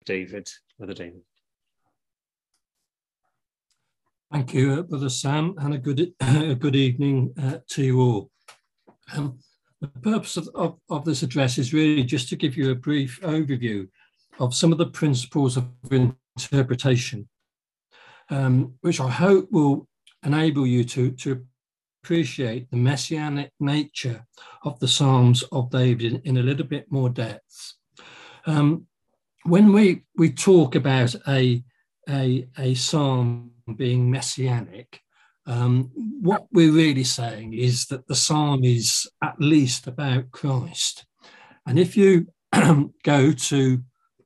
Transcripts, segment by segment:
David, Brother Damon. Thank you, Brother Sam, and a good evening to you all. The purpose of this address is really just to give you a brief overview of some of the principles of interpretation, which I hope will enable you to appreciate the messianic nature of the Psalms of David in a little bit more depth. When we talk about a psalm being messianic, what we're really saying is that the psalm is at least about Christ. And if you go to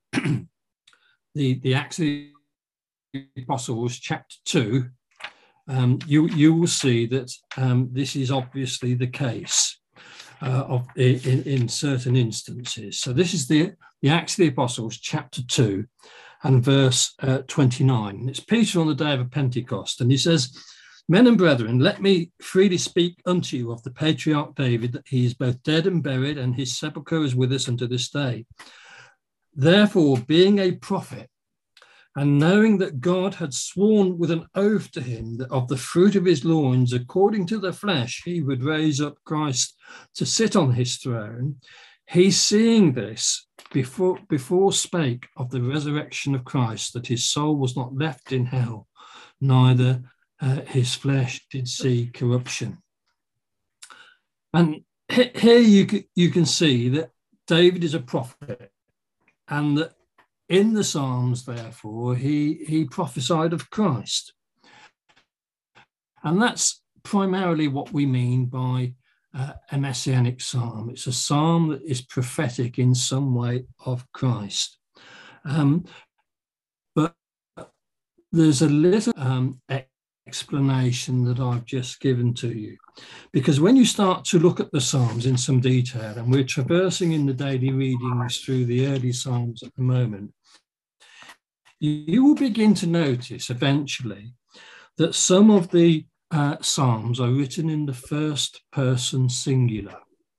the Acts of the Apostles, chapter 2, you will see that this is obviously the case in certain instances. So this is the Acts of the Apostles, chapter 2, and verse 29. It's Peter on the day of Pentecost, and he says, "Men and brethren, let me freely speak unto you of the patriarch David, that he is both dead and buried, and his sepulchre is with us unto this day. Therefore, being a prophet, and knowing that God had sworn with an oath to him that of the fruit of his loins, according to the flesh, he would raise up Christ to sit on his throne, he, seeing this, before spake of the resurrection of Christ, that his soul was not left in hell, neither his flesh did see corruption." And here you can see that David is a prophet, and that in the Psalms, therefore, he prophesied of Christ. And that's primarily what we mean by a messianic psalm. It's a psalm that is prophetic in some way of Christ. But there's a little explanation that I've just given to you. Because when you start to look at the Psalms in some detail, and we're traversing in the daily readings through the early Psalms at the moment, you will begin to notice eventually that some of the Psalms are written in the first person singular.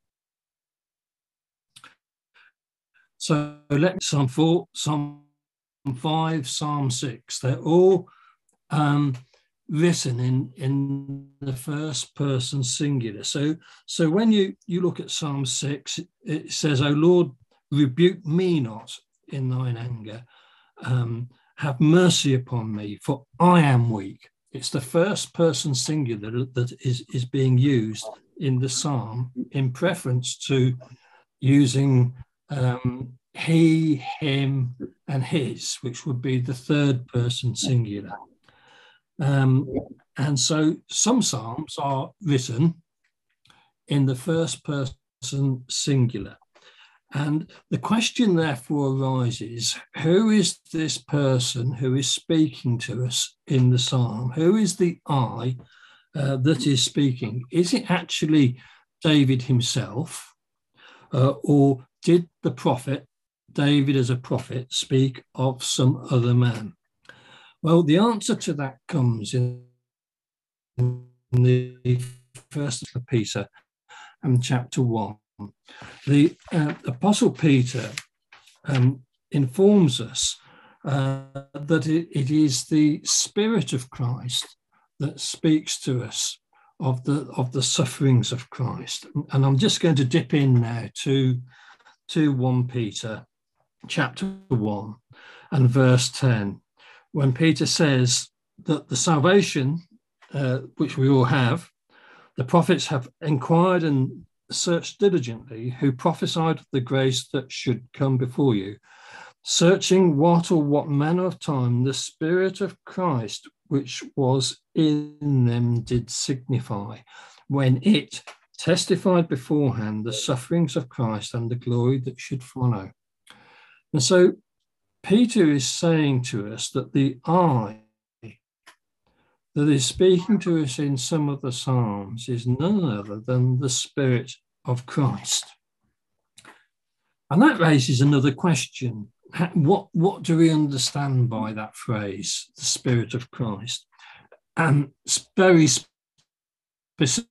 So Psalm 4, Psalm 5, Psalm 6, they're all written in the first person singular. So when you look at Psalm 6, it says, "O Lord, rebuke me not in thine anger. Have mercy upon me, for I am weak." It's the first person singular that is being used in the psalm in preference to using he, him, and his, which would be the third person singular. And so some psalms are written in the first person singular. And the question therefore arises, who is this person who is speaking to us in the psalm? Who is the I that is speaking? Is it actually David himself? Or did the prophet, David as a prophet, speak of some other man? Well, the answer to that comes in the first of Peter and chapter 1. The Apostle Peter informs us that it is the Spirit of Christ that speaks to us of the sufferings of Christ. And I'm just going to dip in now to 1 Peter chapter 1 and verse 10, when Peter says that the salvation which we all have, the prophets have inquired and searched diligently, who prophesied of the grace that should come before you, searching what manner of time the Spirit of Christ which was in them did signify, when it testified beforehand the sufferings of Christ and the glory that should follow. And so Peter is saying to us that the I that is speaking to us in some of the Psalms is none other than the Spirit of Christ. And that raises another question. What do we understand by that phrase, the Spirit of Christ? And it's very specific,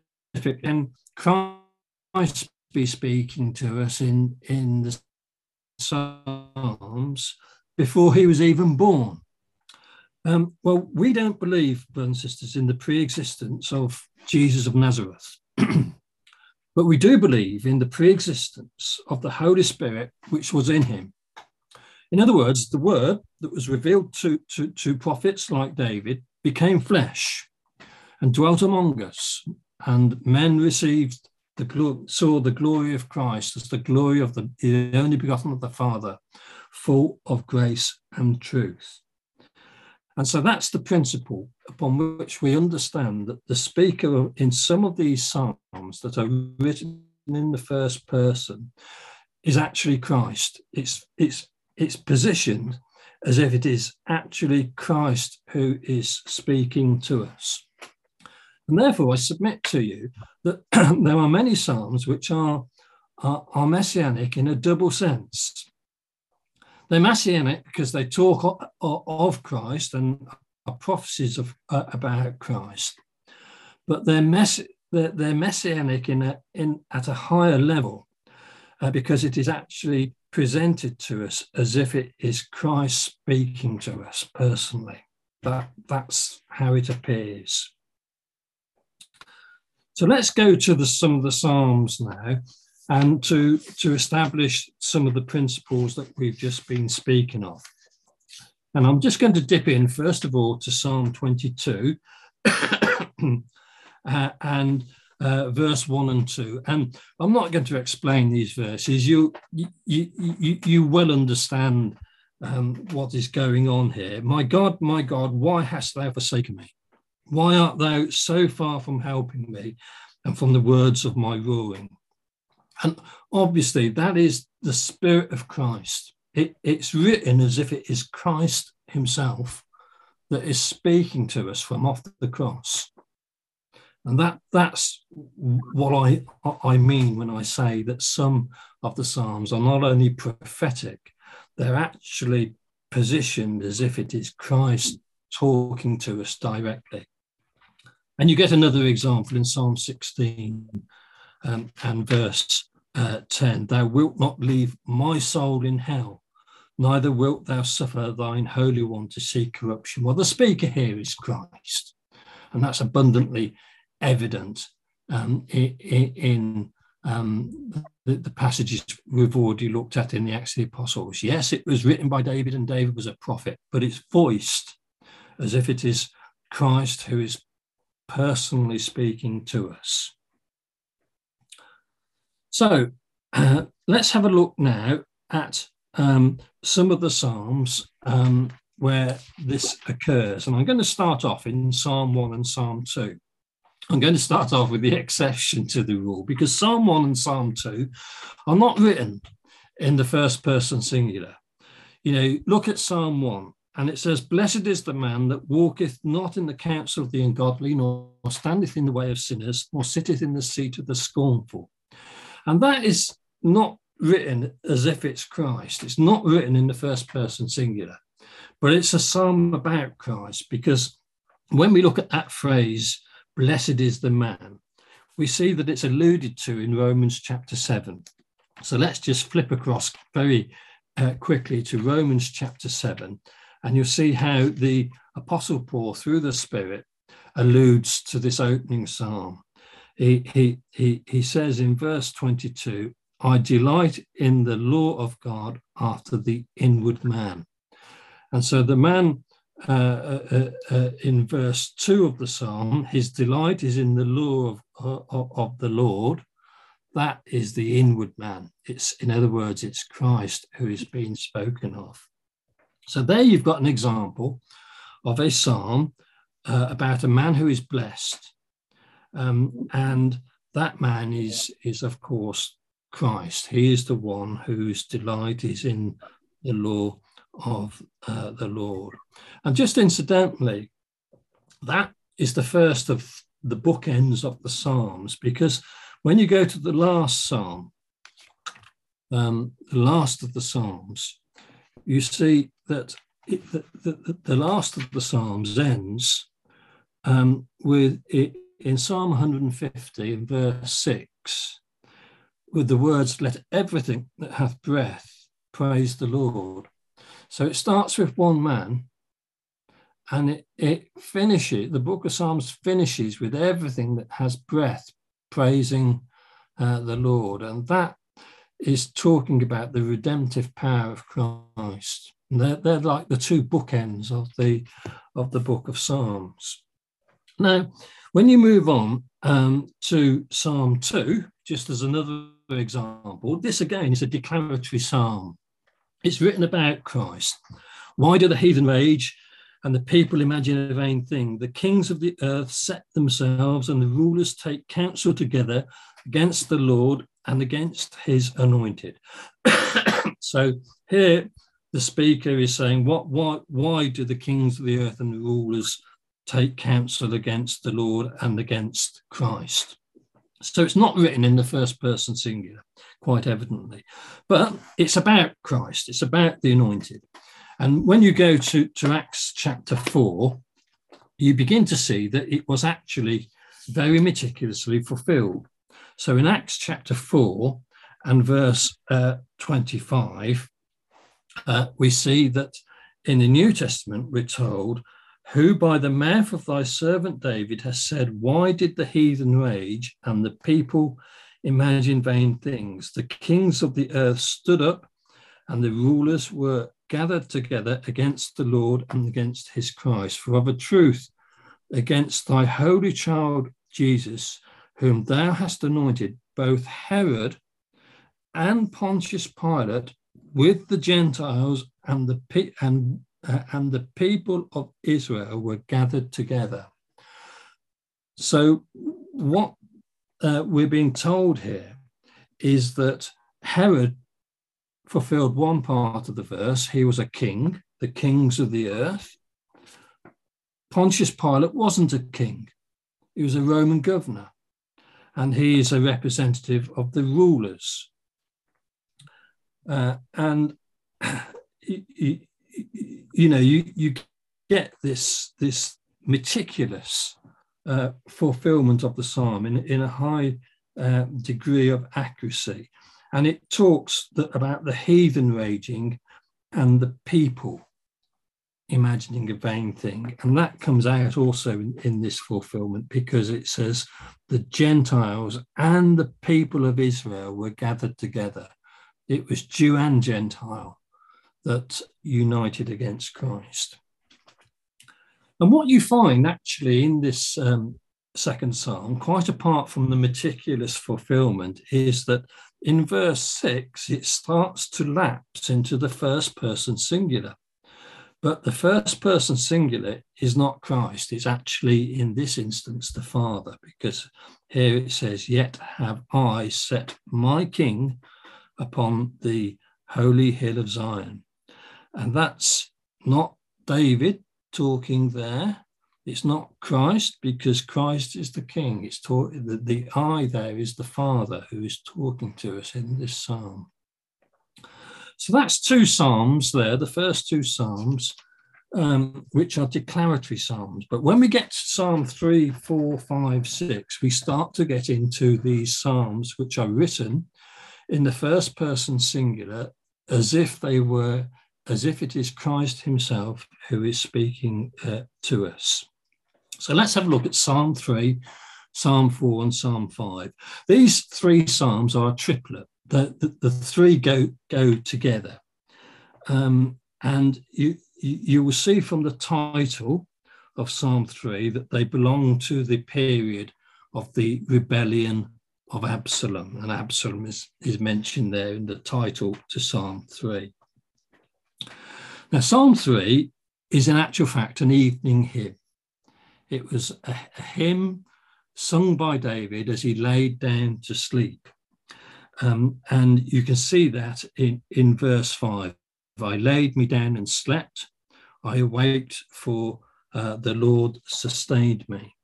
and Christ be speaking to us in the Psalms before he was even born. Well, we don't believe, brothers and sisters, in the pre-existence of Jesus of Nazareth. But we do believe in the pre-existence of the Holy Spirit, which was in him. In other words, the word that was revealed to prophets like David became flesh and dwelt among us, and men saw the glory of Christ as the glory of the only begotten of the Father, full of grace and truth. And so that's the principle upon which we understand that the speaker in some of these psalms that are written in the first person is actually Christ. It's positioned as if it is actually Christ who is speaking to us. And therefore, I submit to you that there are many psalms which are messianic in a double sense. They're messianic because they talk of Christ and are prophecies about Christ, but they're messianic at a higher level because it is actually presented to us as if it is Christ speaking to us personally. That's how it appears. So let's go to some of the Psalms now, and to establish some of the principles that we've just been speaking of. And I'm just going to dip in, first of all, to Psalm 22 and verse 1 and 2. And I'm not going to explain these verses. You well understand what is going on here. My God, why hast thou forsaken me? Why art thou so far from helping me and from the words of my ruling? And obviously, that is the Spirit of Christ. It's written as if it is Christ himself that is speaking to us from off the cross. And that's what I mean when I say that some of the Psalms are not only prophetic, they're actually positioned as if it is Christ talking to us directly. And you get another example in Psalm 16 and verse 10. Thou wilt not leave my soul in hell, neither wilt thou suffer thine Holy One to see corruption. Well, the speaker here is Christ, and that's abundantly evident in the passages we've already looked at in the Acts of the Apostles. Yes, it was written by David, and David was a prophet, but it's voiced as if it is Christ who is personally speaking to us. So let's have a look now at some of the Psalms where this occurs. And I'm going to start off in Psalm 1 and Psalm 2. I'm going to start off with the exception to the rule, because Psalm 1 and Psalm 2 are not written in the first person singular. Look at Psalm 1. And it says, blessed is the man that walketh not in the counsel of the ungodly, nor standeth in the way of sinners, nor sitteth in the seat of the scornful. And that is not written as if it's Christ. It's not written in the first person singular, but it's a psalm about Christ, because when we look at that phrase, blessed is the man, we see that it's alluded to in Romans chapter 7. So let's just flip across very quickly to Romans chapter 7. And you'll see how the Apostle Paul, through the Spirit, alludes to this opening psalm. He says in verse 22, I delight in the law of God after the inward man. And so the man in verse 2 of the psalm, his delight is in the law of the Lord. That is the inward man. In other words, it's Christ who is being spoken of. So there you've got an example of a psalm about a man who is blessed. And that man is of course, Christ. He is the one whose delight is in the law of the Lord. And just incidentally, that is the first of the bookends of the Psalms, because when you go to the last psalm, the last of the Psalms, you see that the last of the Psalms ends with it in Psalm 150 in verse 6 with the words, let everything that hath breath praise the Lord. So it starts with one man, and it finishes, the book of Psalms finishes with everything that has breath praising the Lord. And that is talking about the redemptive power of Christ. And they're like the two bookends of the book of Psalms. Now, when you move on to Psalm 2, just as another example, this again is a declaratory psalm. It's written about Christ. Why do the heathen rage and the people imagine a vain thing? The kings of the earth set themselves, and the rulers take counsel together against the Lord and against his anointed. So here the speaker is saying, why do the kings of the earth and the rulers take counsel against the Lord and against Christ? So it's not written in the first person singular, quite evidently, but it's about Christ. It's about the anointed. And when you go to Acts chapter 4, you begin to see that it was actually very meticulously fulfilled. So in Acts chapter 4 and verse 25, we see that in the New Testament, we're told, who by the mouth of thy servant David has said, why did the heathen rage and the people imagine vain things? The kings of the earth stood up, and the rulers were gathered together against the Lord and against his Christ. For of a truth, against thy holy child Jesus, whom thou hast anointed, both Herod and Pontius Pilate with the Gentiles and the people of Israel were gathered together. So what we're being told here is that Herod fulfilled one part of the verse. He was a king, the kings of the earth. Pontius Pilate wasn't a king. He was a Roman governor, and he is a representative of the rulers. And you get this meticulous fulfillment of the psalm in a high degree of accuracy. And it talks about the heathen raging and the people imagining a vain thing. And that comes out also in this fulfillment, because it says the Gentiles and the people of Israel were gathered together. It was Jew and Gentile that united against Christ. And what you find actually in this second psalm, quite apart from the meticulous fulfillment, is that in verse 6, it starts to lapse into the first person singular. But the first person singular is not Christ. It's actually, in this instance, the Father, because here it says, yet have I set my king upon the holy hill of Zion. And that's not David talking there. It's not Christ, because Christ is the king. It's the I there is the Father who is talking to us in this psalm. So that's two psalms there, the first two psalms, which are declaratory psalms. But when we get to Psalm 3, 4, 5, 6, we start to get into these psalms which are written in the first person singular, as if it is Christ himself who is speaking to us. So let's have a look at Psalm 3, Psalm 4 and Psalm 5. These three psalms are a triplet. The three go together. And you will see from the title of Psalm 3 that they belong to the period of the rebellion of Absalom. And Absalom is mentioned there in the title to Psalm 3. Now, Psalm 3 is in actual fact an evening hymn. It was a hymn sung by David as he laid down to sleep. And you can see that in verse 5. I laid me down and slept. I awaked, for the Lord sustained me.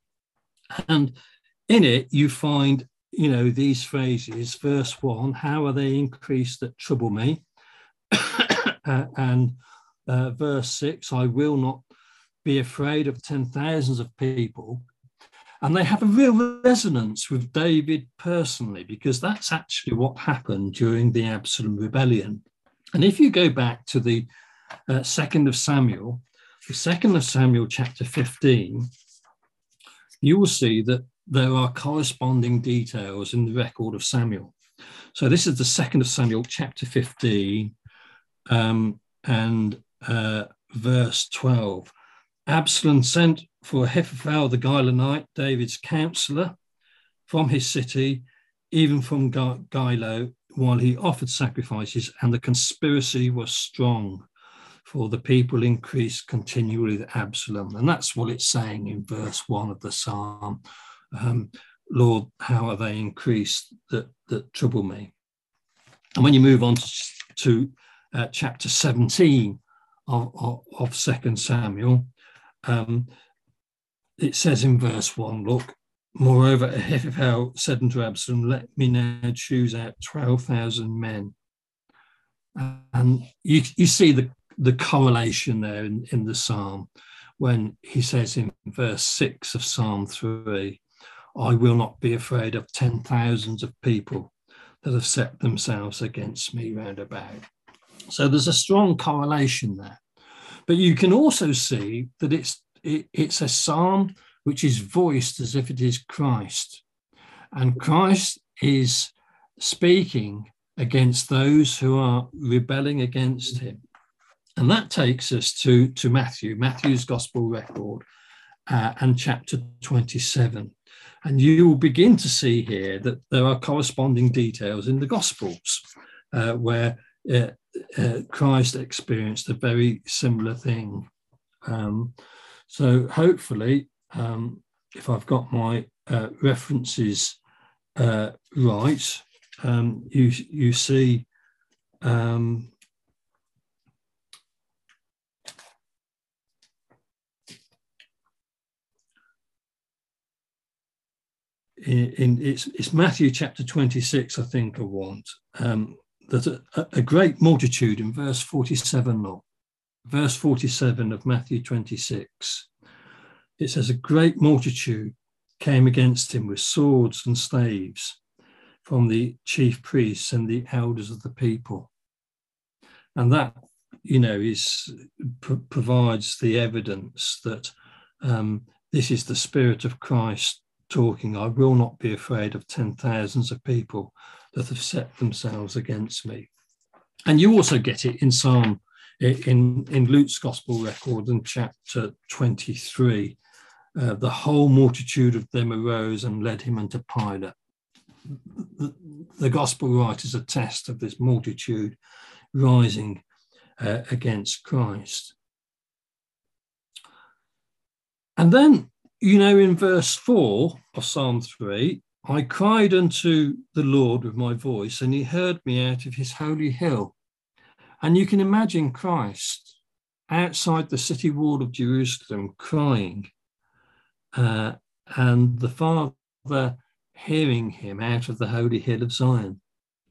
And in it, you find, these phrases. Verse 1, how are they increased that trouble me? And verse 6, I will not be afraid of 10,000s of people. And they have a real resonance with David personally, because that's actually what happened during the Absalom rebellion. And if you go back to the 2nd of Samuel, the 2nd of Samuel chapter 15, you will see that there are corresponding details in the record of Samuel. So this is the 2nd of Samuel chapter 15 and verse 12. Absalom sent for Ahithophel the Gilonite, David's counselor, from his city, even from Gilo, while he offered sacrifices, and the conspiracy was strong, for the people increased continually with Absalom. And that's what it's saying in verse 1 of the psalm. Lord, how are they increased that trouble me? And when you move on to chapter 17 of 2 Samuel, it says in verse 1, look, moreover, Ahithophel said unto Absalom, let me now choose out 12,000 men. And you see the correlation there in the psalm when he says in verse 6 of Psalm 3, I will not be afraid of 10,000s of people that have set themselves against me round about. So there's a strong correlation there. But you can also see that it's a psalm which is voiced as if it is Christ. And Christ is speaking against those who are rebelling against him. And that takes us to Matthew's gospel record and chapter 27. And you will begin to see here that there are corresponding details in the Gospels where Christ experienced a very similar thing. So hopefully, if I've got my references right, you see it's Matthew chapter 26, I think I want, that a great multitude in verse 47, look, verse 47 of Matthew 26, it says a great multitude came against him with swords and staves from the chief priests and the elders of the people. And that, provides the evidence that this is the Spirit of Christ talking. I will not be afraid of 10,000s of people that have set themselves against me. And you also get it in Luke's gospel record in chapter 23. The whole multitude of them arose and led him unto Pilate. The gospel writers attest of this multitude rising against Christ. And then, in verse 4 of Psalm 3, I cried unto the Lord with my voice, and he heard me out of his holy hill. And you can imagine Christ outside the city wall of Jerusalem crying, and the Father hearing him out of the holy hill of Zion.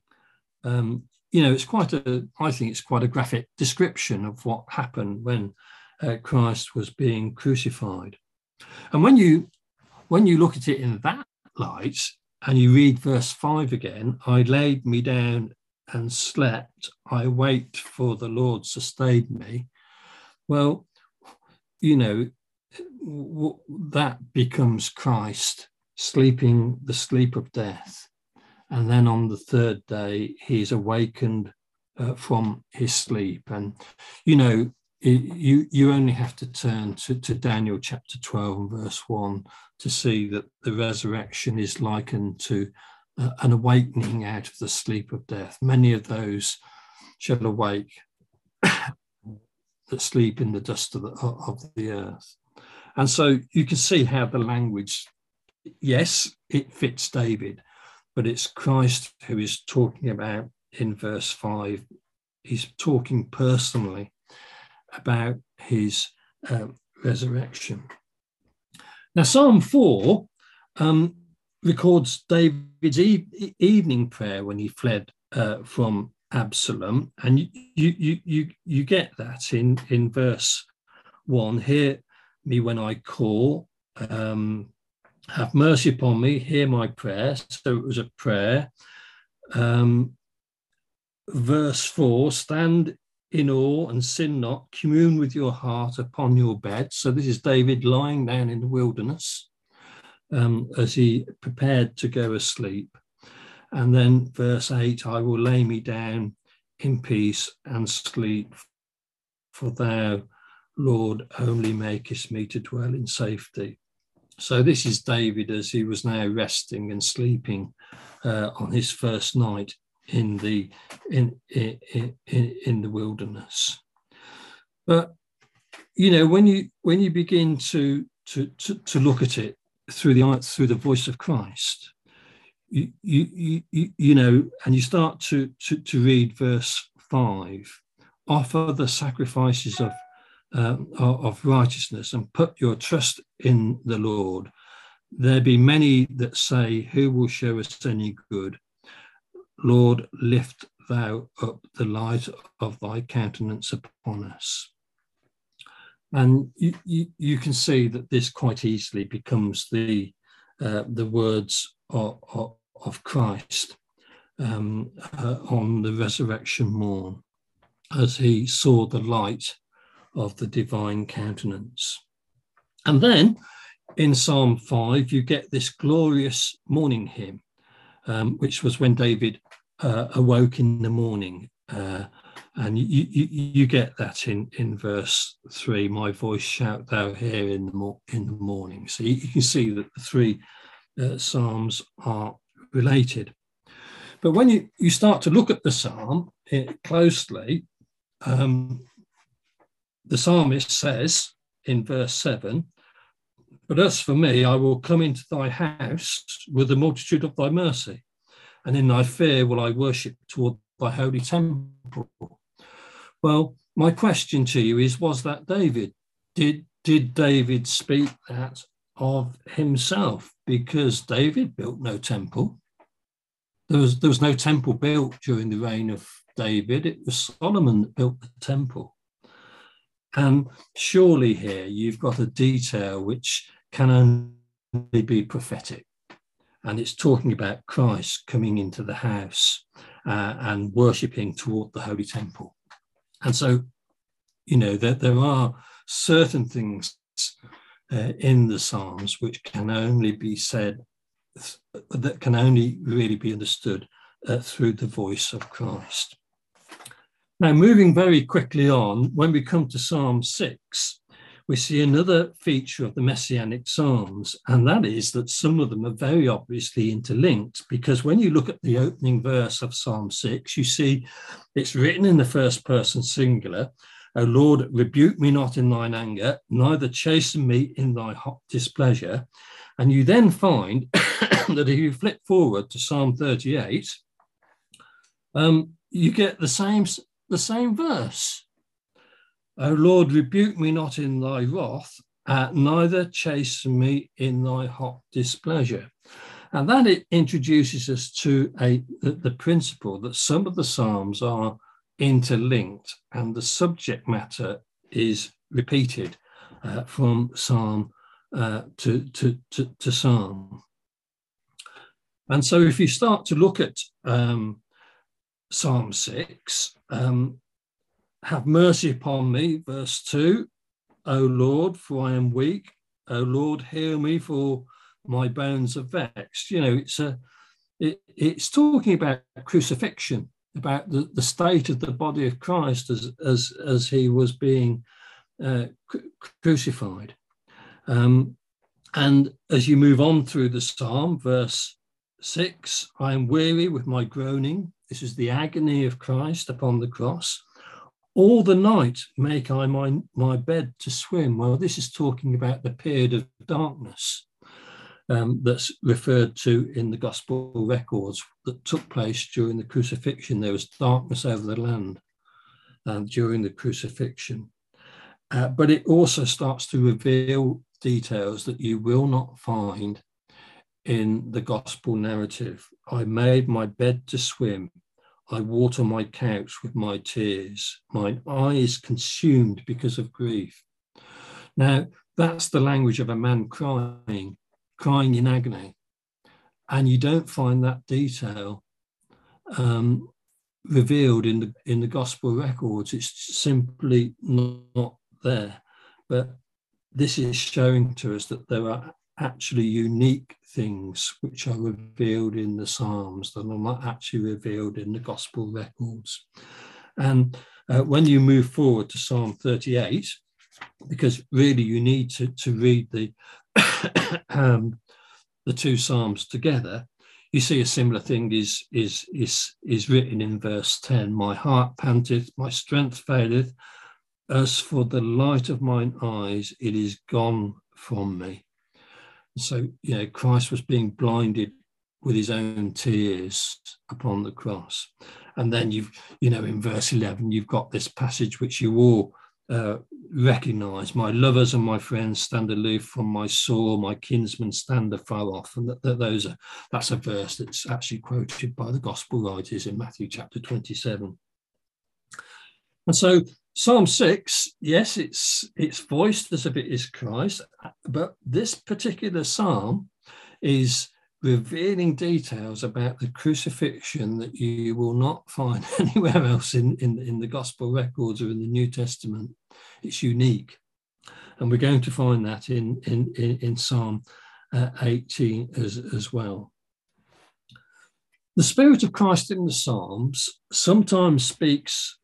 I think it's quite a graphic description of what happened when Christ was being crucified. And when you look at it in that light, and you read verse 5 again, I laid me down and slept, I waked, for the Lord sustained me. Well, that becomes Christ sleeping the sleep of death. And then on the third day, he's awakened from his sleep. And, you only have to turn to Daniel chapter 12 and verse 1 to see that the resurrection is likened to an awakening out of the sleep of death. Many of those shall awake that sleep in the dust of the earth. And so you can see how the language, yes, it fits David, but it's Christ who is talking about in verse 5. He's talking personally about his resurrection. Now, Psalm 4 records David's evening prayer when he fled from Absalom, and you get that in verse 1. Hear me when I call, have mercy upon me, hear my prayer. So it was a prayer. verse 4, stand in awe and sin not, commune with your heart upon your bed. So this is David lying down in the wilderness as he prepared to go asleep. And then verse 8, I will lay me down in peace and sleep, for thou, Lord, only makest me to dwell in safety. So this is David as he was now resting and sleeping on his first night in the wilderness. But you know, when you begin to look at it through the voice of Christ, you know, and you start to read verse 5, offer the sacrifices of righteousness and put your trust in the Lord. There be many that say, who will show us any good? Lord, lift thou up the light of thy countenance upon us. And you can see that this quite easily becomes the words of Christ on the resurrection morn, as he saw the light of the divine countenance. And then in Psalm 5, you get this glorious morning hymn, which was when David awoke in the morning. And you get that in verse 3, my voice shalt thou hear in the morning. So you can see that the three psalms are related. But when you start to look at the psalm closely, the psalmist says in verse 7, but as for me, I will come into thy house with the multitude of thy mercy, and in thy fear will I worship toward thy holy temple. Well, my question to you is, was that David? Did David speak that of himself? Because David built no temple. There was no temple built during the reign of David. It was Solomon that built the temple. And surely here you've got a detail which can only be prophetic. And it's talking about Christ coming into the house and worshipping toward the holy temple. And so, you know, there are certain things in the Psalms which can only be said, that can only really be understood through the voice of Christ. Now, moving very quickly on, when we come to Psalm 6, we see another feature of the Messianic Psalms, and that is that some of them are very obviously interlinked, because when you look at the opening verse of Psalm 6, you see it's written in the first person singular, O Lord, rebuke me not in thine anger, neither chasten me in thy hot displeasure. And you then find that if you flip forward to Psalm 38, you get the same verse. O Lord, rebuke me not in thy wrath, neither chasten me in thy hot displeasure. And that it introduces us to the principle that some of the Psalms are interlinked and the subject matter is repeated from Psalm to Psalm. And so if you start to look at Psalm 6, have mercy upon me, verse 2, O Lord, for I am weak. O Lord, heal me, for my bones are vexed. You know, it's talking about crucifixion, about the state of the body of Christ as he was being crucified. And as you move on through the psalm, verse 6, I am weary with my groaning. This is the agony of Christ upon the cross. All the night make I my bed to swim. Well, this is talking about the period of darkness that's referred to in the gospel records that took place during the crucifixion. There was darkness over the land during the crucifixion. But it also starts to reveal details that you will not find in the gospel narrative. I made my bed to swim. I water my couch with my tears. Mine eye is consumed because of grief. Now, that's the language of a man crying in agony. And you don't find that detail revealed in the gospel records. It's simply not there. But this is showing to us that there are actually unique things which are revealed in the Psalms that are not actually revealed in the gospel records. And when you move forward to Psalm 38, because really you need to read the the two Psalms together, you see a similar thing is written in verse 10. My heart panteth, my strength faileth. As for the light of mine eyes, it is gone from me. So, Christ was being blinded with his own tears upon the cross. And then in verse 11, you've got this passage which you all recognize. My lovers and my friends stand aloof from my sore, my kinsmen stand afar off. And that's a verse that's actually quoted by the gospel writers in Matthew chapter 27. And so Psalm 6, yes, it's voiced as if it is Christ, but this particular psalm is revealing details about the crucifixion that you will not find anywhere else in the gospel records or in the New Testament. It's unique. And we're going to find that in Psalm 18 as well. The Spirit of Christ in the Psalms sometimes speaks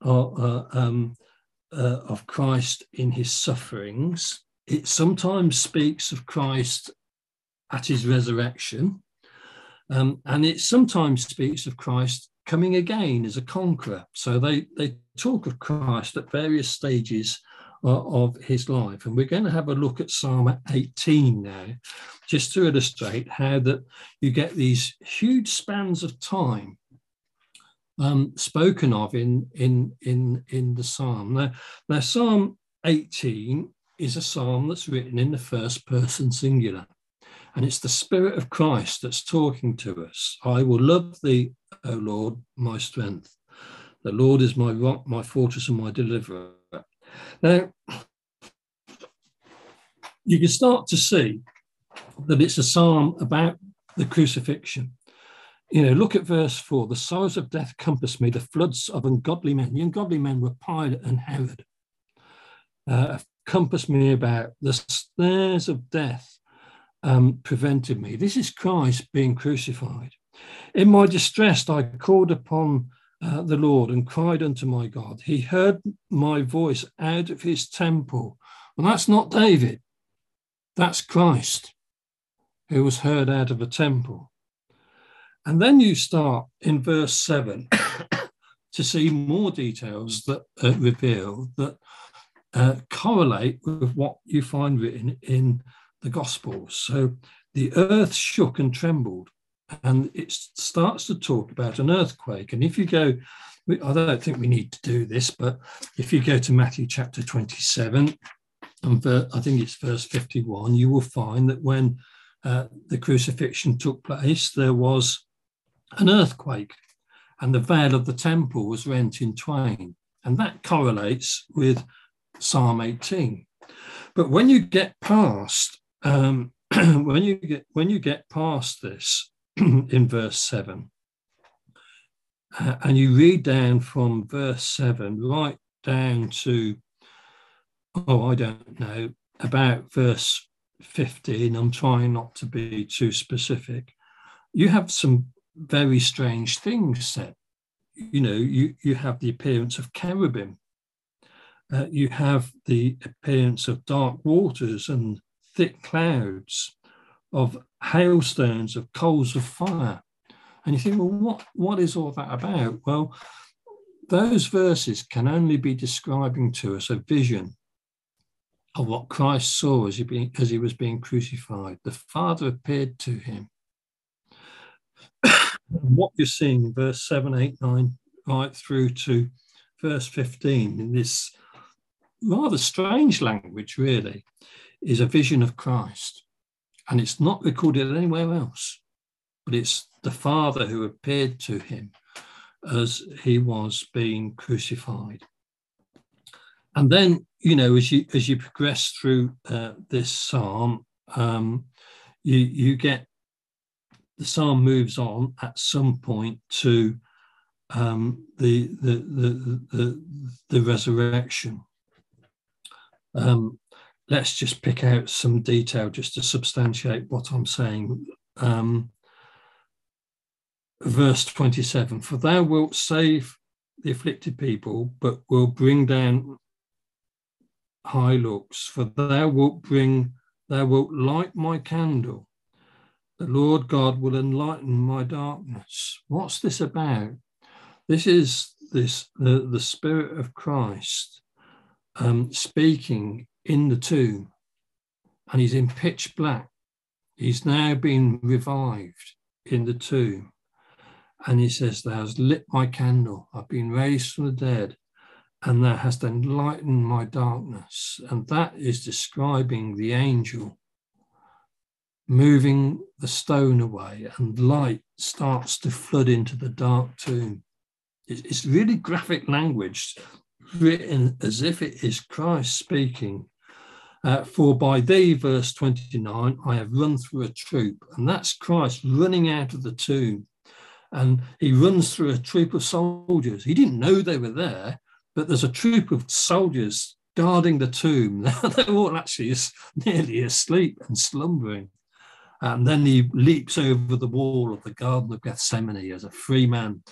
of Christ in his sufferings. It sometimes speaks of Christ at his resurrection. And it sometimes speaks of Christ coming again as a conqueror. So they talk of Christ at various stages of his life. And we're going to have a look at Psalm 18 now, just to illustrate how that you get these huge spans of time spoken of in the psalm. Now, Psalm 18 is a psalm that's written in the first person singular, and it's the Spirit of Christ that's talking to us. I will love thee, O Lord, my strength. The Lord is my rock, my fortress, and my deliverer. Now, you can start to see that it's a psalm about the crucifixion. Look at verse 4. The sorrows of death compassed me, the floods of ungodly men. The ungodly men were Pilate and Herod. Compassed me about. The snares of death prevented me. This is Christ being crucified. In my distress, I called upon the Lord and cried unto my God. He heard my voice out of his temple. And that's not David. That's Christ, who was heard out of a temple. And then you start in verse 7 to see more details that reveal that correlate with what you find written in the Gospels. So the earth shook and trembled, and it starts to talk about an earthquake. And if you go, I don't think we need to do this, but if you go to Matthew chapter 27, and I think it's verse 51, you will find that when the crucifixion took place, there was an earthquake, and the veil of the temple was rent in twain, and that correlates with Psalm 18. But when you get past when you get past this in verse 7, and you read down from verse 7 right down to I don't know, about verse 15, I'm trying not to be too specific, you have some very strange things said. You have the appearance of cherubim. You have the appearance of dark waters and thick clouds, of hailstones, of coals of fire. And you think, well, what is all that about? Well, those verses can only be describing to us a vision of what Christ saw as he was being crucified. The Father appeared to him. And what you're seeing in verse 7, 8, 9, right through to verse 15, in this rather strange language, really, is a vision of Christ. And it's not recorded anywhere else, but it's the Father who appeared to him as he was being crucified. And then, as you progress through this psalm, you get the psalm moves on at some point to the resurrection. Let's just pick out some detail just to substantiate what I'm saying. Verse 27, for thou wilt save the afflicted people, but will bring down high looks. For thou wilt light my candle. The Lord God will enlighten my darkness. What's this about? This is the Spirit of Christ speaking in the tomb, and he's in pitch black. He's now been revived in the tomb. And he says, thou hast lit my candle. I've been raised from the dead, and thou hast enlightened my darkness. And that is describing the angel moving the stone away, and light starts to flood into the dark tomb. It's really graphic language, written as if it is Christ speaking. For by thee, verse 29, I have run through a troop. And that's Christ running out of the tomb. And he runs through a troop of soldiers. He didn't know they were there, but there's a troop of soldiers guarding the tomb. They're all actually nearly asleep and slumbering. And then he leaps over the wall of the Garden of Gethsemane as a free man,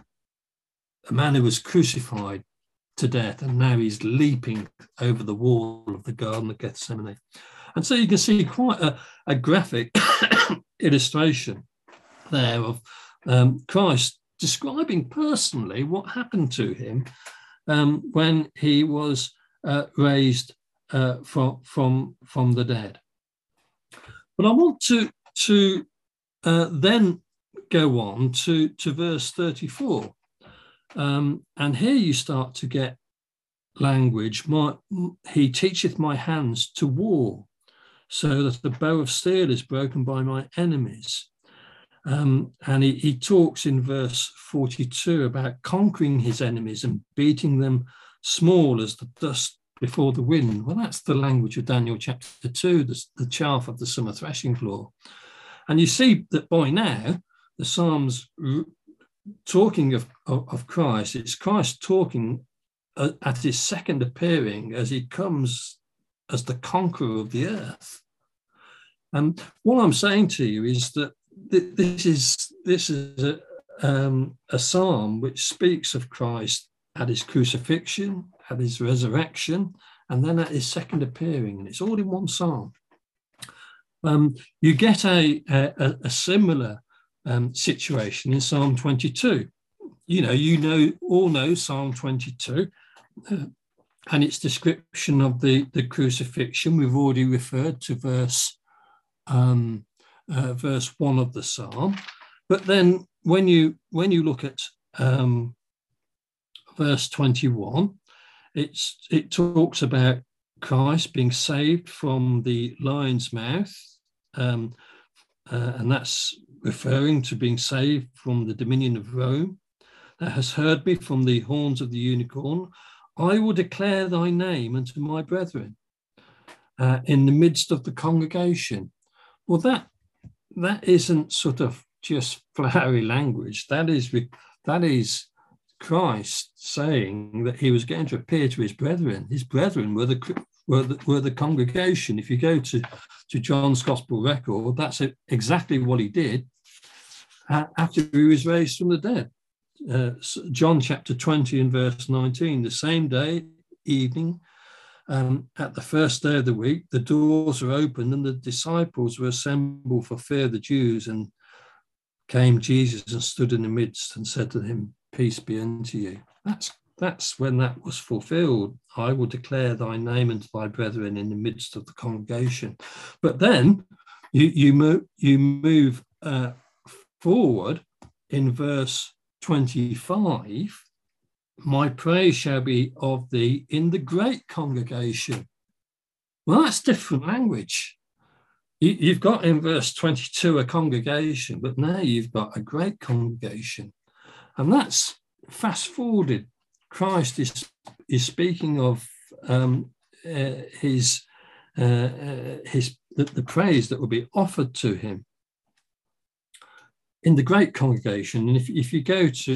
a man who was crucified to death, and now he's leaping over the wall of the Garden of Gethsemane. And so you can see quite a graphic illustration there of Christ describing personally what happened to him when he was raised from the dead. But I want to then go on to verse 34. And here you start to get language. He teacheth my hands to war, so that the bow of steel is broken by my enemies. And he talks in verse 42 about conquering his enemies and beating them small as the dust before the wind. Well, that's the language of Daniel chapter 2, the chaff of the summer threshing floor. And you see that by now, the Psalms talking of Christ, it's Christ talking at his second appearing as he comes as the conqueror of the earth. And what I'm saying to you is that this is a psalm which speaks of Christ at his crucifixion, at his resurrection, and then at his second appearing, and it's all in one psalm. You get a similar situation in Psalm 22. All know Psalm 22 and its description of the crucifixion. We've already referred to verse 1 of the psalm. But then when you look at verse 21, it talks about Christ being saved from the lion's mouth, and that's referring to being saved from the dominion of Rome. That has heard me from the horns of the unicorn. I will declare thy name unto my brethren in the midst of the congregation. Well, that isn't sort of just flowery language. That is Christ saying that he was going to appear to his brethren. His brethren were the congregation. If you go to John's Gospel record, that's exactly what he did after he was raised from the dead. John chapter 20 and verse 19, the same day, evening, at the first day of the week, the doors were opened and the disciples were assembled for fear of the Jews, and came Jesus and stood in the midst and said to him, peace be unto you. That's when that was fulfilled. I will declare thy name unto thy brethren in the midst of the congregation. But then you move forward in verse 25. My praise shall be of thee in the great congregation. Well, that's different language. You've got in verse 22 a congregation, but now you've got a great congregation. And that's fast forwarded. Christ is speaking of the praise that will be offered to him. in the Great Congregation, and if you go to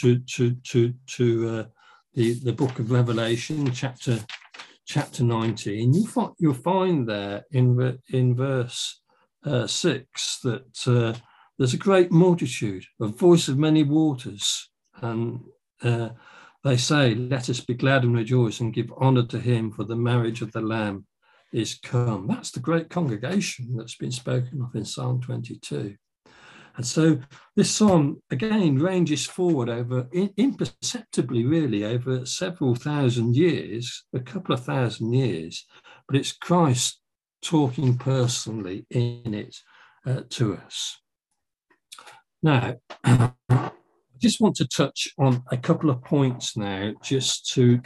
the book of Revelation, chapter 19, you'll find there in verse 6 that there's a great multitude, a voice of many waters, and they say, "Let us be glad and rejoice and give honor to him, for the marriage of the Lamb is come." That's the great congregation that's been spoken of in Psalm 22. And so this psalm, again, ranges forward over, imperceptibly really, over several thousand years, a couple of thousand years, but it's Christ talking personally in it to us. Now, I just want to touch on a couple of points now, just to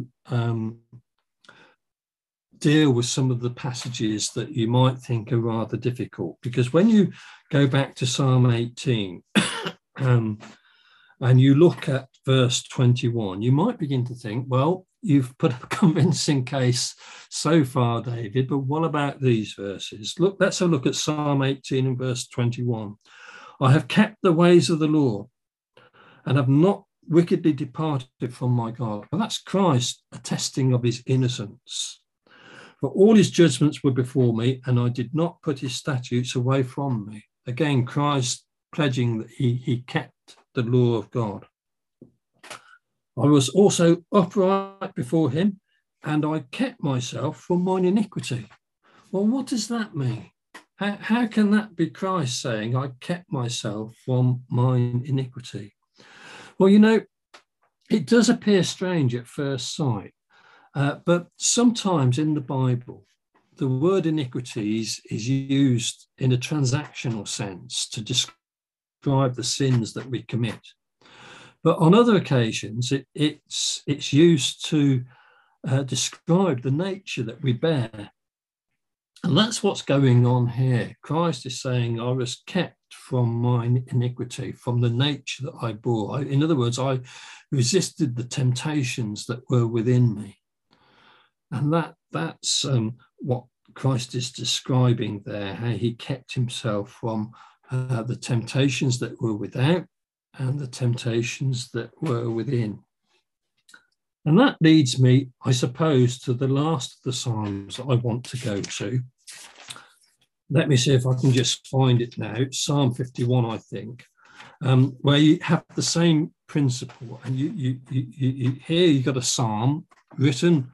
deal with some of the passages that you might think are rather difficult, because when you go back to Psalm 18 and you look at verse 21, you might begin to think, well, you've put a convincing case so far, David, but what about these verses? Look, let's have a look at Psalm 18 and verse 21. "I have kept the ways of the Lord and have not wickedly departed from my God." Well, that's Christ attesting of his innocence. "For all his judgments were before me, and I did not put his statutes away from me." Again, Christ pledging that he kept the law of God. "I was also upright before him, and I kept myself from mine iniquity." Well, what does that mean? How can that be Christ saying, "I kept myself from mine iniquity"? Well, you know, it does appear strange at first sight. But sometimes in the Bible, the word iniquities is used in a transactional sense to describe the sins that we commit. But on other occasions, it's used to describe the nature that we bear. And that's what's going on here. Christ is saying, "I was kept from mine iniquity, from the nature that I bore." In other words, I resisted the temptations that were within me. And that's what Christ is describing there, how he kept himself from the temptations that were without and the temptations that were within. And that leads me, I suppose, to the last of the Psalms that I want to go to. Let me see if I can just find it now. It's Psalm 51, I think, where you have the same principle. And you here you've got a psalm written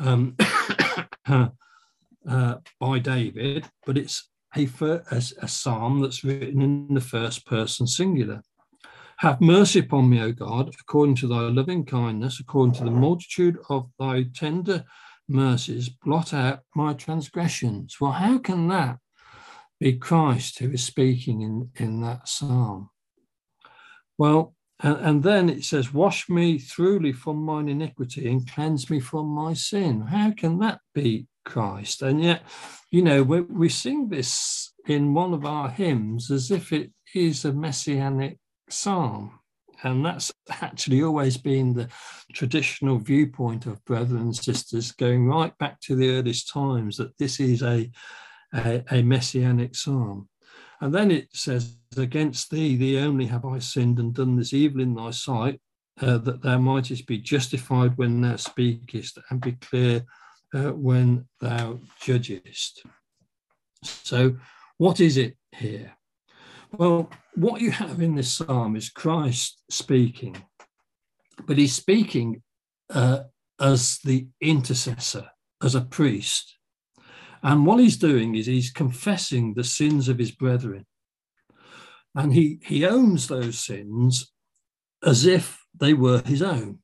by David, but it's a psalm that's written in the first person singular. "Have mercy upon me, O God, according to thy loving kindness, according to the multitude of thy tender mercies, blot out my transgressions." Well, how can that be Christ who is speaking in that psalm? Well, and then it says, "Wash me thoroughly from mine iniquity and cleanse me from my sin." How can that be Christ? And yet, you know, we sing this in one of our hymns as if it is a messianic psalm. And that's actually always been the traditional viewpoint of brothers and sisters, going right back to the earliest times, that this is a messianic psalm. And then it says, "Against thee, thee only have I sinned and done this evil in thy sight, that thou mightest be justified when thou speakest and be clear when thou judgest." So what is it here? Well, what you have in this psalm is Christ speaking, but he's speaking as the intercessor, as a priest. And what he's doing is he's confessing the sins of his brethren. And he owns those sins as if they were his own.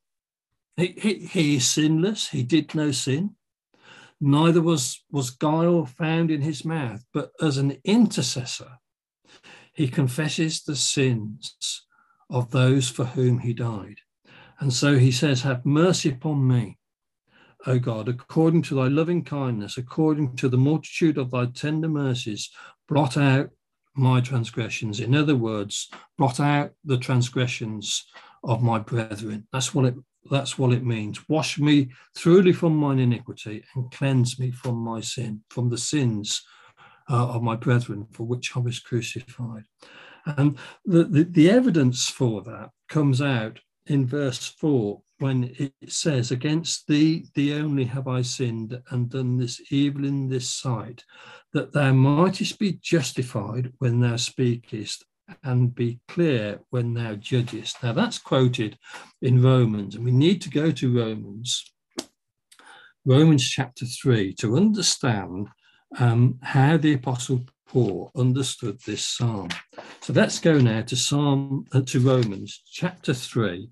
He is sinless. He did no sin. Neither was guile found in his mouth. But as an intercessor, he confesses the sins of those for whom he died. And so he says, "Have mercy upon me, O God, according to thy loving kindness, according to the multitude of thy tender mercies, blot out my transgressions." In other words, blot out the transgressions of my brethren. That's what it means. "Wash me thoroughly from mine iniquity and cleanse me from my sin," from the sins of my brethren for which I was crucified. And the evidence for that comes out in verse 4, when it says, against thee only have I sinned and done this evil in this sight, that thou mightest be justified when thou speakest and be clear when thou judgest. Now that's quoted in Romans, and we need to go to Romans chapter 3 to understand how the Apostle Paul understood this psalm. So let's go now to Romans chapter 3,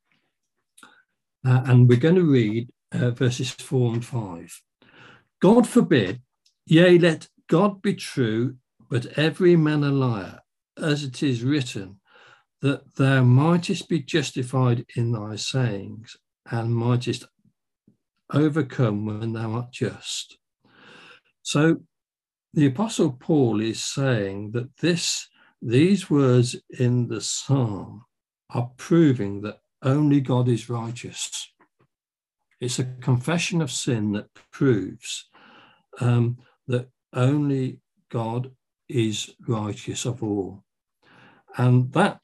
and we're going to read verses 4 and 5. God forbid, yea, let God be true, but every man a liar, as it is written, that thou mightest be justified in thy sayings, and mightest overcome when thou art just. So the Apostle Paul is saying that these words in the psalm are proving that only God is righteous. It's a confession of sin that proves that only God is righteous of all. And that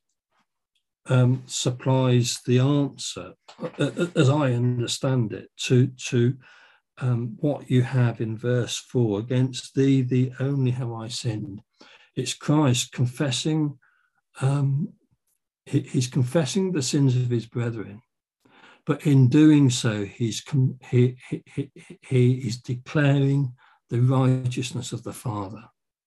supplies the answer, as I understand it, to what you have in verse 4, against thee only have I sinned. It's Christ confessing, he's confessing the sins of his brethren, but in doing so, he is declaring the righteousness of the Father.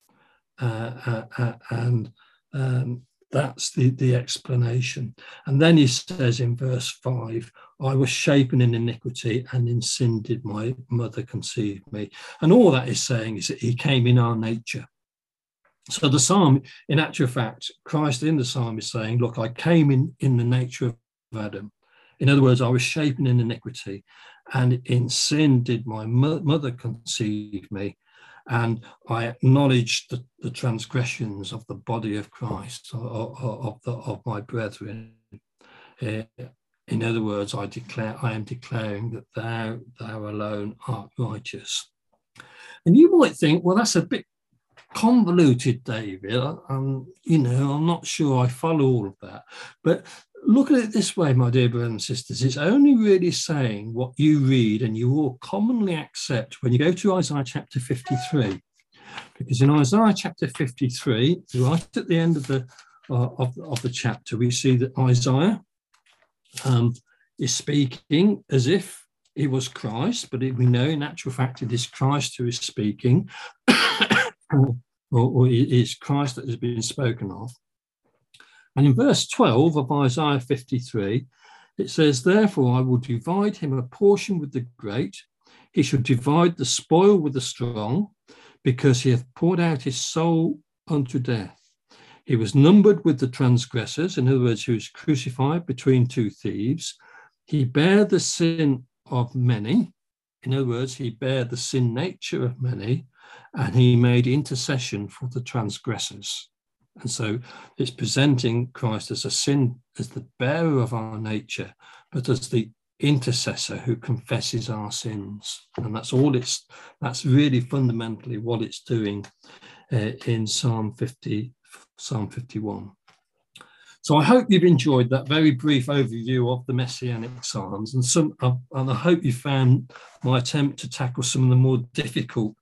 And that's the explanation. And then he says in verse 5, I was shapen in iniquity, and in sin did my mother conceive me. And all that is saying is that he came in our nature. So the psalm, in actual fact, Christ in the psalm is saying, look, I came in the nature of Adam. In other words, I was shapen in iniquity, and in sin did my mother conceive me. And I acknowledged the transgressions of the body of Christ, of my brethren. In other words, I am declaring that thou alone art righteous. And you might think, well, that's a bit convoluted, David. I'm not sure I follow all of that. But look at it this way, my dear brothers and sisters. It's only really saying what you read and you all commonly accept when you go to Isaiah chapter 53. Because in Isaiah chapter 53, right at the end of the chapter, we see that Isaiah is speaking as if he was Christ, but we know in actual fact it is Christ who is speaking, or it is Christ that has been spoken of. And in verse 12 of Isaiah 53, it says, therefore I will divide him a portion with the great. He shall divide the spoil with the strong, because he hath poured out his soul unto death. He was numbered with the transgressors, in other words, he was crucified between two thieves. He bare the sin of many, in other words, he bare the sin nature of many, and he made intercession for the transgressors. And so it's presenting Christ as the bearer of our nature, but as the intercessor who confesses our sins. And that's really fundamentally what it's doing in Psalm 51. So I hope you've enjoyed that very brief overview of the Messianic Psalms, and I hope you found my attempt to tackle some of the more difficult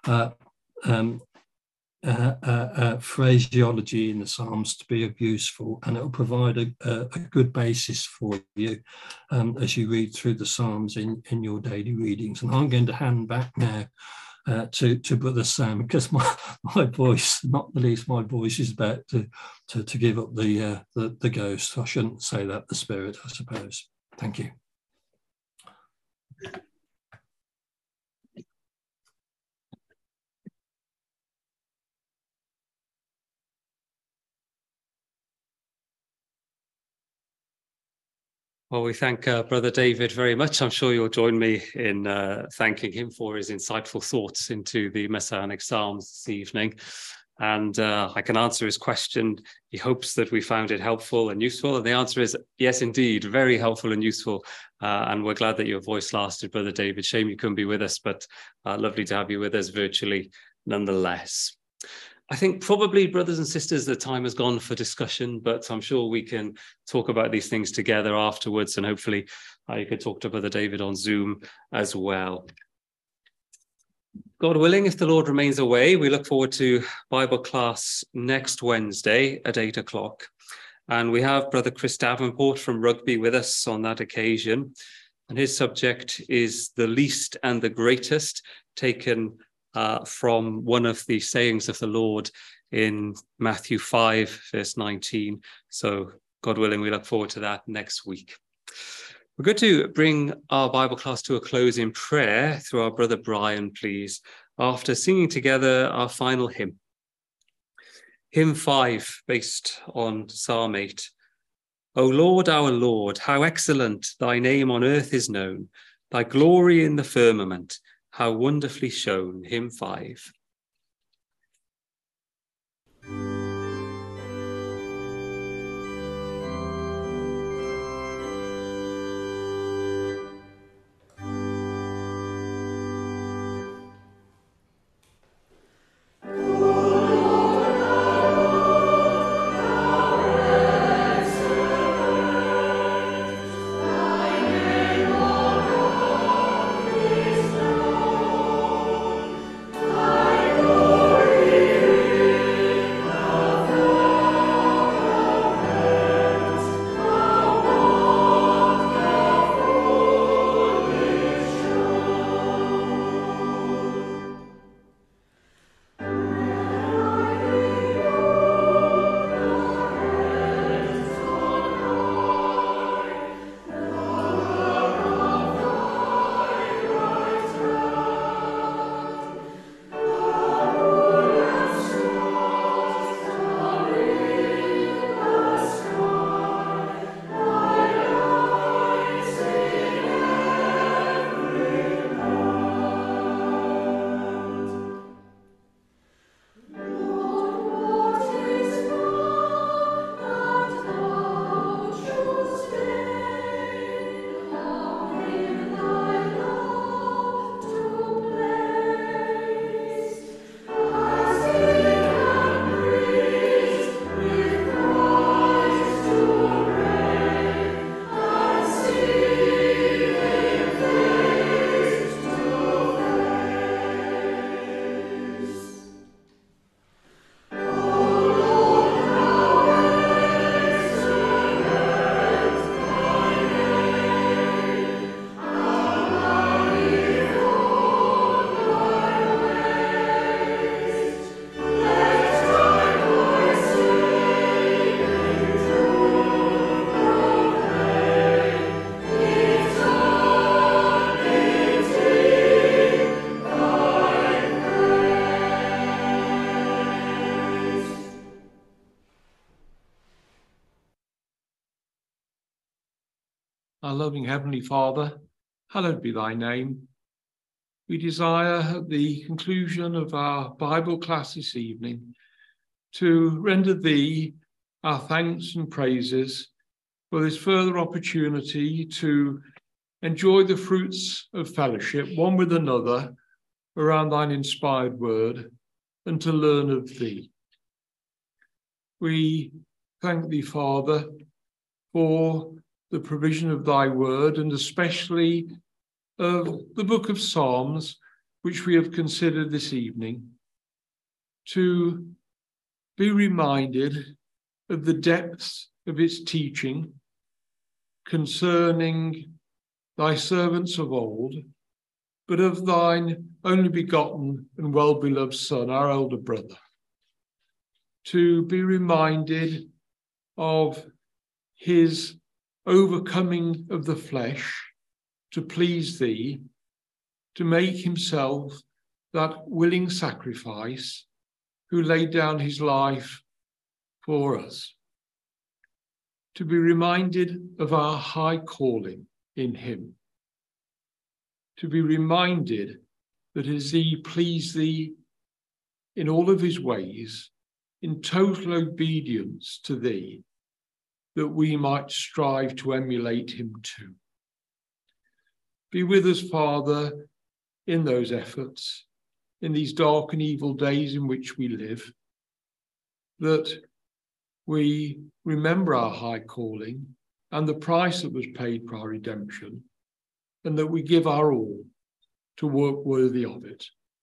phraseology in the Psalms to be useful, and it will provide a good basis for you as you read through the Psalms in your daily readings. And I'm going to hand back now to Brother Sam, because my voice, not the least, my voice is about to give up the ghost. I shouldn't say that, the spirit, I suppose. Thank you. Well, we thank Brother David very much. I'm sure you'll join me in thanking him for his insightful thoughts into the Messianic Psalms this evening. And I can answer his question. He hopes that we found it helpful and useful. And the answer is yes, indeed, very helpful and useful. And we're glad that your voice lasted, Brother David. Shame you couldn't be with us, but lovely to have you with us virtually nonetheless. I think probably, brothers and sisters, the time has gone for discussion, but I'm sure we can talk about these things together afterwards, and hopefully you could talk to Brother David on Zoom as well. God willing, if the Lord remains away, we look forward to Bible class next Wednesday at 8 o'clock. And we have Brother Chris Davenport from Rugby with us on that occasion. And his subject is the least and the greatest, taken from one of the sayings of the Lord in Matthew 5, verse 19. So God willing, we look forward to that next week. We're going to bring our Bible class to a close in prayer through our brother Brian, please, after singing together our final hymn. Hymn 5, based on Psalm 8. O Lord, our Lord, how excellent thy name on earth is known, thy glory in the firmament, how wonderfully shown. Hymn 5. Our loving Heavenly Father, hallowed be thy name. We desire at the conclusion of our Bible class this evening to render thee our thanks and praises for this further opportunity to enjoy the fruits of fellowship, one with another, around thine inspired word, and to learn of thee. We thank thee, Father, for the provision of thy word, and especially of the book of Psalms, which we have considered this evening, to be reminded of the depths of its teaching concerning thy servants of old, but of thine only begotten and well-beloved Son, our elder brother. To be reminded of his overcoming of the flesh to please thee, to make himself that willing sacrifice who laid down his life for us. To be reminded of our high calling in him. To be reminded that as he pleased thee in all of his ways, in total obedience to thee, that we might strive to emulate him too. Be with us, Father, in those efforts, in these dark and evil days in which we live, that we remember our high calling and the price that was paid for our redemption, and that we give our all to work worthy of it.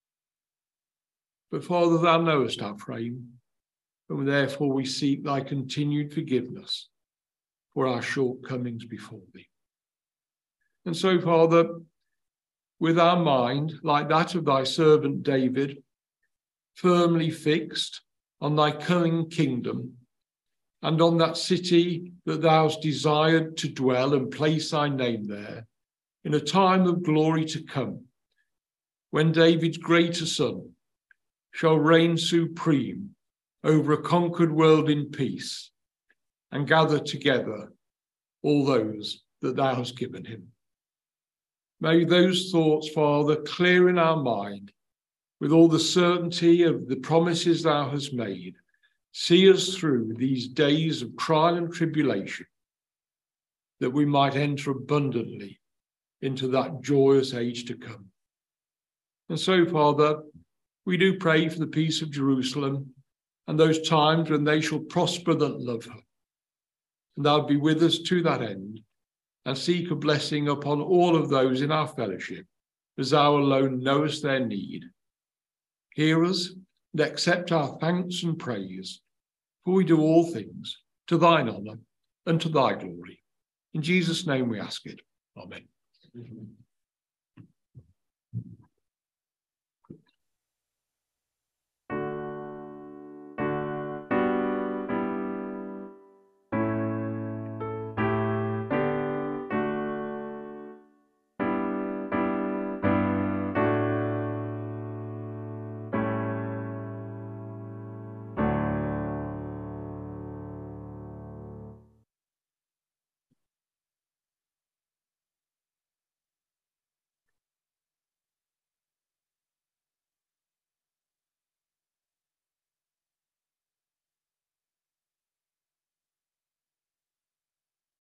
But Father, thou knowest our frame, and therefore we seek thy continued forgiveness for our shortcomings before thee. And so, Father, with our mind, like that of thy servant David, firmly fixed on thy coming kingdom and on that city that thou hast desired to dwell and place thy name there, in a time of glory to come, when David's greater son shall reign supreme over a conquered world in peace and gather together all those that thou hast given him. May those thoughts, Father, clear in our mind with all the certainty of the promises thou hast made, see us through these days of trial and tribulation, that we might enter abundantly into that joyous age to come. And so, Father, we do pray for the peace of Jerusalem and those times when they shall prosper that love her. And thou be with us to that end, and seek a blessing upon all of those in our fellowship, as thou alone knowest their need. Hear us and accept our thanks and praise, for we do all things to thine honour and to thy glory. In Jesus' name we ask it. Amen.